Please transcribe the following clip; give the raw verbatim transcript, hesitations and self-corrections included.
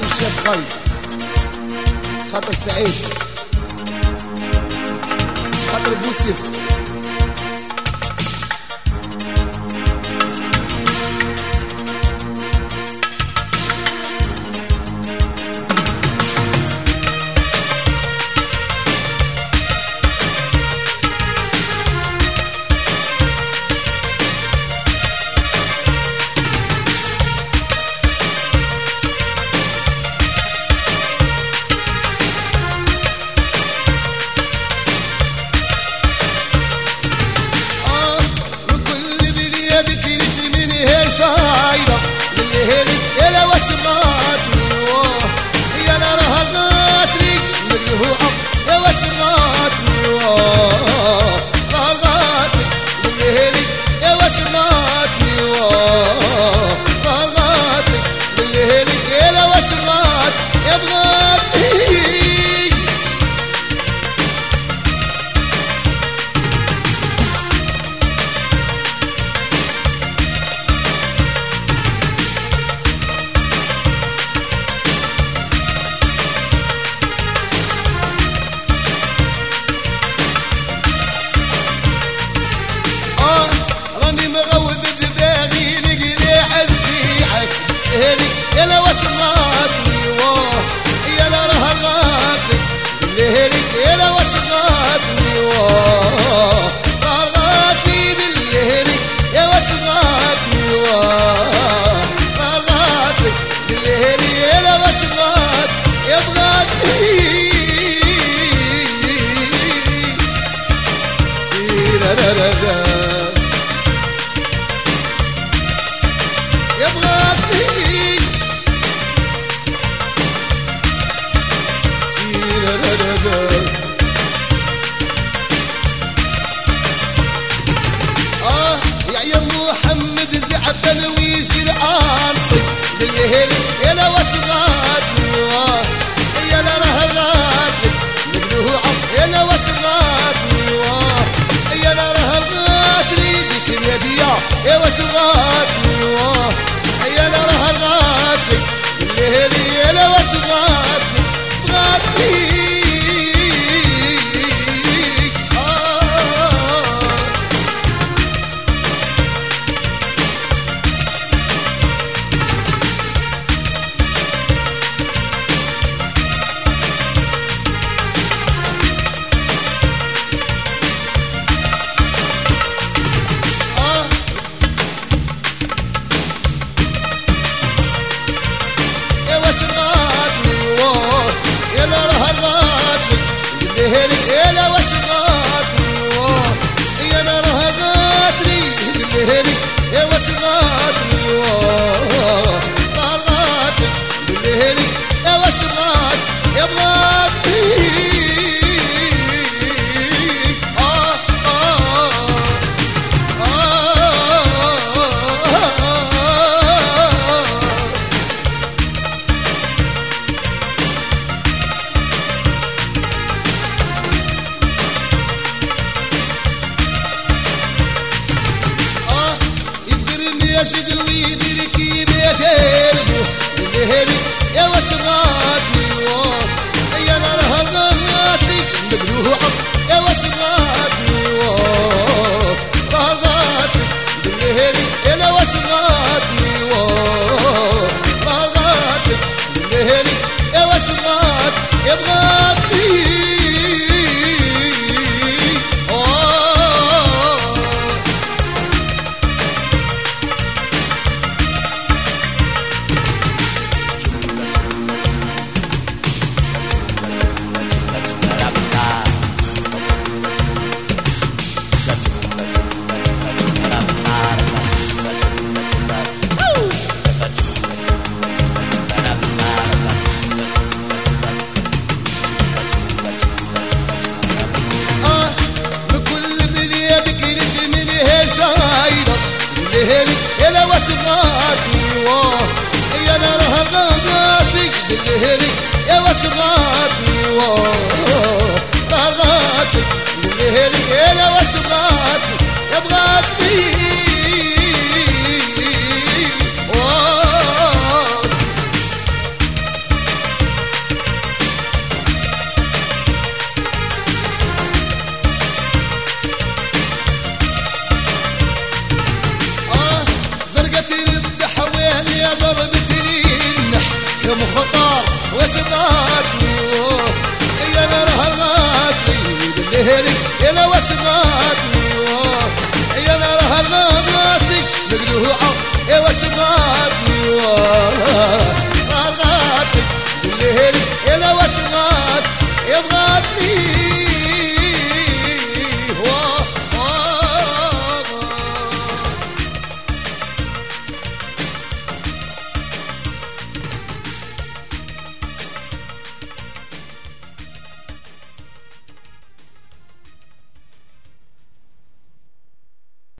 الشاب خالد خاطر سعيد خاطر بوسف يلا وشغاتني واه يلا رهغاتني بالليل يلا وشغاتني واه رهغاتني بالليل يا وشغاتني واه رهغاتني بالليل يلا وشغات يبغاتني سيرا لا لا لا يبغاتني آه يا يا محمد زعفن ويجي العاصي بالليل يلا وشغاتني واه يلا رهغاتني مقلوعة يلا وشغاتني واه يلا رهغاتني ديك اليديا يا وشغاتني واه يلا رهغاتني بالليل يلا وشغاتني بغاتني وشغاتني واه يلا رهغاتني بالليل يلا وشغاتني واه يلا رهغاتني بالليل يا وشغاتني واه رهغاتني بالليل يا وشغات يبغاتني يجد ويدير كيما داربو بالليل يا وشغاتني واه يا نار هرغاتني مقلوعة يا وشغاتني واه رهغاتني بالليل يا وشغاتني واه رهغاتني بالليل يا وشغات يبغاتني يلا وشغاتني واه يلا رهغاتني بالليل يا وشغاتني واه رهغاتني بالليل يلا وشغاتني يبغاتني واه يا مخطر وسباتني يا نار هالغاتلي بالليل يا لا وسباتني يا نار هالغاتلي مقلوعة يا وسباتني